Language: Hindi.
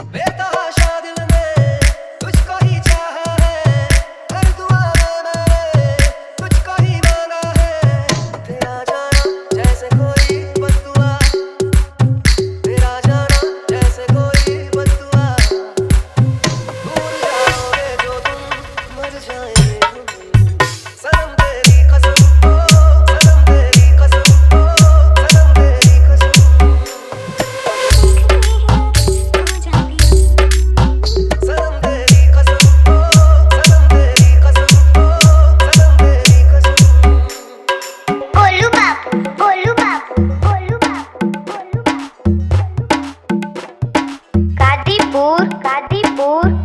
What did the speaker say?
बेतहाशा दिल ने तुझको ही चाहा है, हर दुआ में मैंने तुझको ही मांगा है। तेरा जाना जैसे कोई बद्दुआ, तेरा जाना जैसे कोई बद्दुआ। भूल जाओगे जो तुम, मर जाएंगे हम। सनम तेरी कसम, ओ सनम तेरी कसम, ओ सनम तेरी कसम। सनम तेरी कसम, ओ सनम तेरी कसम, ओ सनम तेरी कसम। गोलू बाबू, गोलू बाबू, गोलू बाबू, गोलू बाबू। कादीपुर, कादीपुर।